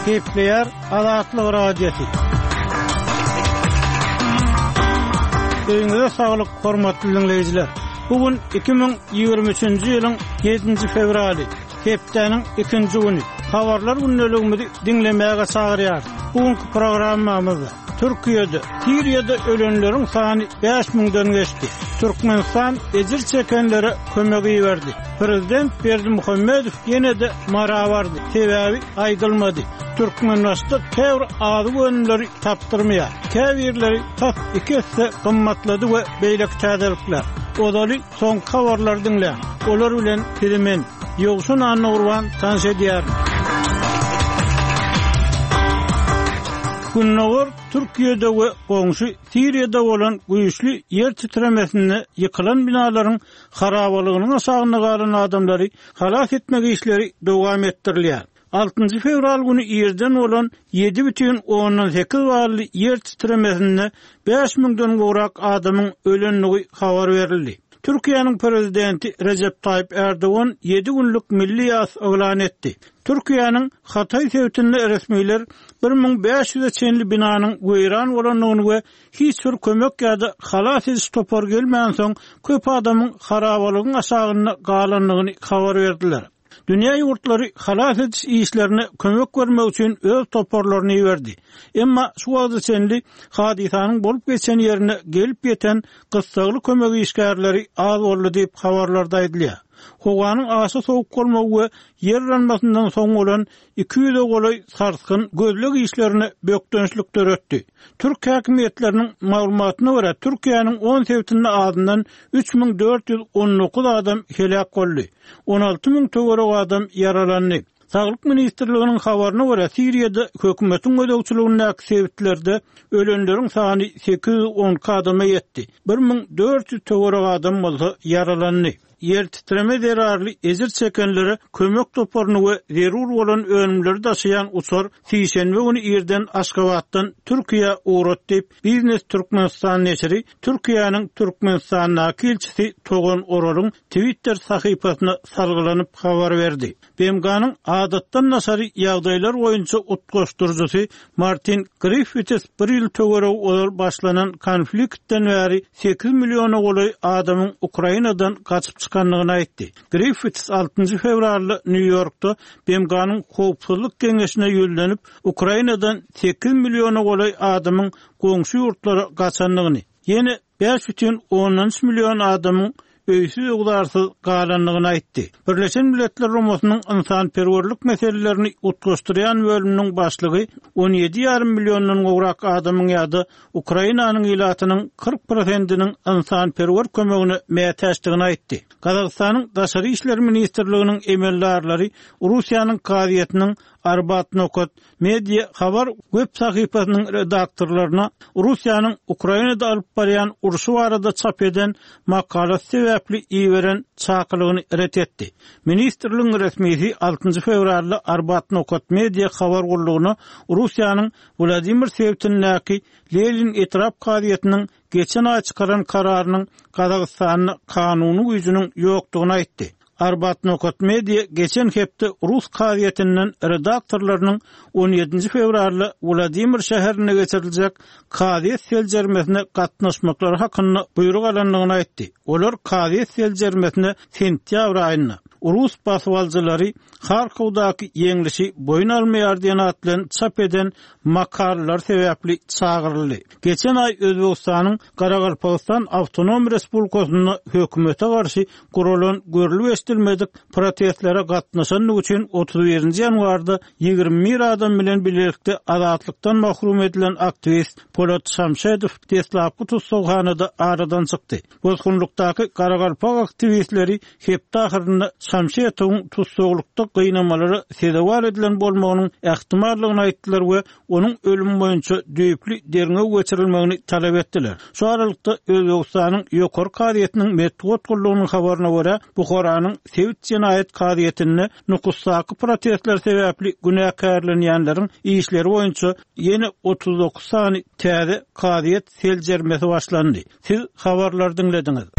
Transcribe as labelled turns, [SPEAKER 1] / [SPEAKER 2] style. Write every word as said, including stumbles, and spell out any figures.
[SPEAKER 1] Kepler Azatlyk radiosu. Öňüňizde saglyk, hormatly dinleyijiler. Bugün iki bin ýygrimi üçinji ýylyň yedinji fevraly, hepdeniň ikinji güni. Habarlar günneligimizi dinlemäge çagyrýar. Bugünkü programmamyzda Türkiýede, Siriýede ölenleriň sany beş miňden geçdi. Türkmenistan ejir çekenlere kömegi berdi. Prezident Berdimuhammedow ýene-de mara bardy. Sebäbi aýdylmady. Türkmenistan käwr ady önleri tapdyrmaýar. Käwirleri tap ikisi gymmatlady we beýlek täzelikler. Odaly soň habarlar dinle. Olar bilen pirimen ýogşun anny urban tanş edýär. Günnogur Türkiýede we goňşy Siriýede bolan güýçli ýer titremesinde ýykylan binalaryň harabalygynyň aşagyna galan adamlary halas etmek işleri dowam etdirilýär. altynjy fevral güni ýerden bolan ýedi бүтүн oňdan sekiz bally ýer titremesinde beş miňden gowrak adamyň ölenligi habar berildi. Türkiýanyň prezidenti Recep Tayyip Erdogan yedi günlük milli ýas elan etdi. Türkiýanyň Hatay sewtinde resmiler bir miň beş ýüz çenli binanyň goýran bolanyny we hiç bir kömek ýa-da halas ediş topar gelmän soň köp adamyň harabalygyň aşagyna galanlygyny habar berdiler. Dünya ýurtlary halas ediş işlerine kömek bermek üçin öz toparlaryny ýerdi. Emma şu wagtda çenli hadisanyň bolup geçen ýerine gelip ýeten gyssagly kömek işgärleri az boldy diýip habarlarda aýdylýar. Howanyň aşy sowuk bolmagy we ýer ranmasyndan soň bolan iki ýüze golay sarskyn gözleg işlerini bökdönçlükler ötdi. Türk häkimetleriniň maglumatyna görä Türkiýanyň on sewtinde adından üç miň dört ýüz on dokuz adam helak boldy. on alty miň töwerek adam yaralandy. Saglyk ministrliginiň habaryna görä Siriýede hökümetiň ödegçiligindäki sewitlerde ölenleriň sany sekiz ýüz on adama ýetdi. bir miň dört ýüz töwerek adam bolsa yaralandy. Yer titreme derarly ejir çekenlere kömek toparny we zerur bolan önümleri daşıyan uçar Sişenbe güni ýerden Aşgabatdan Türkiýe uğrat diýip Biznes Türkmenistan neşri Türkiýanyň Türkmenistanyň elçisi Togan Oralyň Twitter sahypasyna salgylanyp habar berdi. B M G'nyň adatdan nasary ýagdaýlar boýunça utgaşdyrjysy Martin Griffiths bir ýyl töwerek olar başlanan konfliktden bäri sekiz milliona golay adamyň Ukrainadan gaçyp çykanlygyny aýtdy. Griffiths altynjy fevralda New Yorkda B M G'nyň Howpsuzlyk Geňeşine ýönlenip Ukrainadan sekiz milliona golay adamyň goňşy ýurtlara gaçanlygyny, ýene beş бүтүn on üç million adamyň öýsüz ugdarsyz galanlygyny aýtdy. Birleşen Milletler Romasynyň insanperwerlik meselelerini utgaşdyrýan bölüminiň başlygy on ýedi ýarym milliondan gowrak adamyň ýa-da Ukrainanyň ýylatynyň kırk prosentiniň insanperwer kömegine mätäçdigini aýtdy. Kazakstanyň Daşary işler ministrliginiň emeldarlary Russiýanyň gazetiniň Arbat Nokot media habar web sahypasynyň redaktorlaryna Russiýanyň Ukrainada alyp barýan uruşy barada çap eden makalat sebäpli iýeren çakylygyny ret etdi. Ministrligiň resmisi altynjy fevralda Arbat Nokot media habar gurulugyna Russiýanyň Vladimir Sevtindäki Lenin etrap gazetiniň geçen ay çykaran kararynyň Kazakstanyň kanuny güýjüniň ýokdugyny aýtdy. Arbat Nokot media geçen hepde Rus gazetiniň redaktorlarynyň on ýedinji fevralda Vladimir şäherine geçiriljek gazet seljermesine gatnaşmaklary hakyna buyruk alanlygyny aýtdy. Olar gazet seljermesine sentýabr aýyna Rus baswalçylary Harkowdaky ýeňlişi boyun almaýar diýen atlan çap eden makarlar sebäpli çagyryldy. Geçen ay Özbegistanyň Garagalpagystan Awtonom Respublikasynyň hökümete garşy gurulan görülip estilmedik protestlere gatnaşanlyk üçin otuz birinji ýanwarda ýygrimi bir adam bilen birlikde azatlykdan mahrum edilen aktivist Polat Şamşedow Teslapky tutsaghanada aradan çykdy. Bozgunlukdaky Garagalpak aktivistleri hepde ahyrynda Şamşedowyň tutsaglykda gynamaları sedewar edilen bolmagynyň ähtimallygyny aýtdylar we onuň ölüm boýunça düýpli derine geçirilmegini talap etdiler. Şu aralykda Özbegistanyň ýokary gazetiniň Medwat gurulunyň habaryna görä Buharanyň Sewit jenaýet gazetine nukusdaky protestler sebäpli günäkärlenýänleriň işleri boýunça ýene otuz dokuz sany täze gazet seljermesi başlandy. Siz habarlar dinlediňiz.